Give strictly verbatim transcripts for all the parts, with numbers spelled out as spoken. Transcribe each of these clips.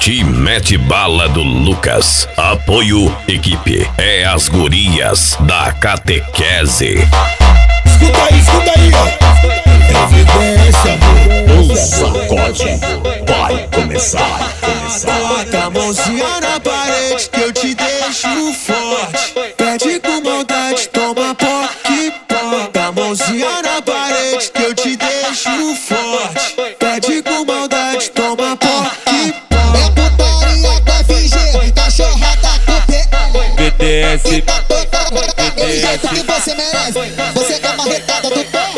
Curte Mete Bala do Lucas. Apoio equipe. É as gurias da catequese. Escuta aí, escuta aí, evidência, amor. O sacode vai começar, começar. Bota a mãozinha na parede que eu te deixo forte. Pede com maldade, toma poque, bota a mãozinha na parede que eu te deixo forte. Pede com maldade, toma poque, é putaria da F G, cachorrada do P L. B T S, Aquele jeito que você merece. Você é a marretada do pão.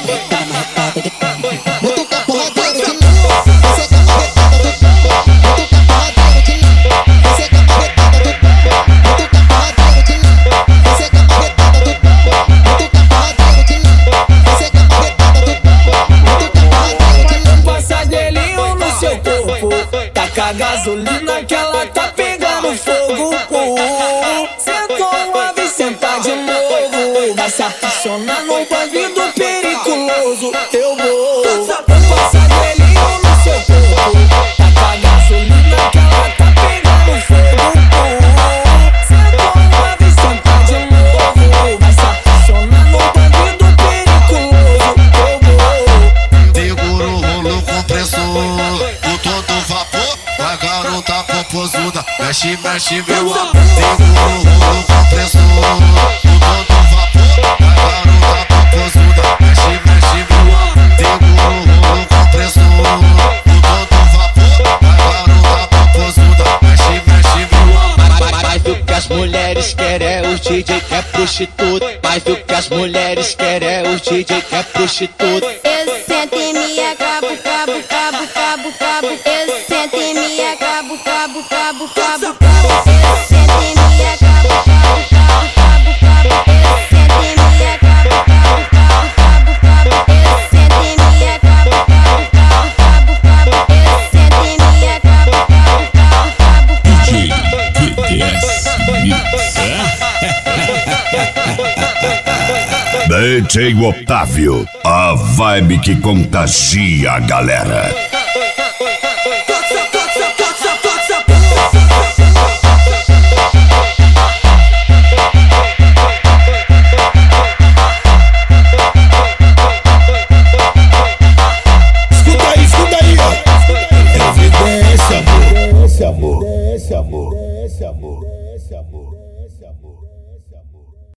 Muito caporradeiro de novo. Você é a marretada do pão. Muito caporradeiro de novo. Você é a marretada do pão. Muito caporradeiro de novo. Você é a marretada do pão. Muito caporradeiro de novo. Você é a marretada do pão. Muito caporradeiro de novo. Passa gelinho no seu corpo. Taca gasolina que ela tá pegando fogo. Sentou uma vez, senta de novo. Vai se apaixonar num bandido periculoso. Eu vou passar gelinho no seu corpo. Taca gasolina que ela tá pegando fogo. Sentou uma vez, senta de novo. Vai se apaixonar num bandido periculoso. Eu vou Segura o rolo compressor, com todo vapor. Vai garota popozuda, mexe, mexe meu amor. Segura o rolo compressor, com todo vapor. Vai garota popozuda, mexe, mexe meu amor. Segura o rolo compressor, com todo vapor. Vai garota popozuda, mexe, mexe meu amor. Mais do que as mulheres querem é os D J que é prostituta. Mais do que as mulheres querem é os D J que é prostituta. Eu sento e me acabo, cabo, cabo, cabo, cabo. Eu sento e me acabo, cabo, cabo, cabo, cabo. Eu sento e me acabo, cabo, cabo, cabo, cabo. Eu sento e me acabo, cabo, cabo, cabo, cabo. Eu sento e me acabo, cabo, cabo, cabo, cabo. Eu sento e me acabo, cabo, cabo, cabo, cabo. D J B T S Mix. D J Otávio, a vibe que contagia a galera. Escuta aí, escuta aí, evidência, amor. Evidência, amor. Evidência, amor. Evidência, amor. Evidência, amor.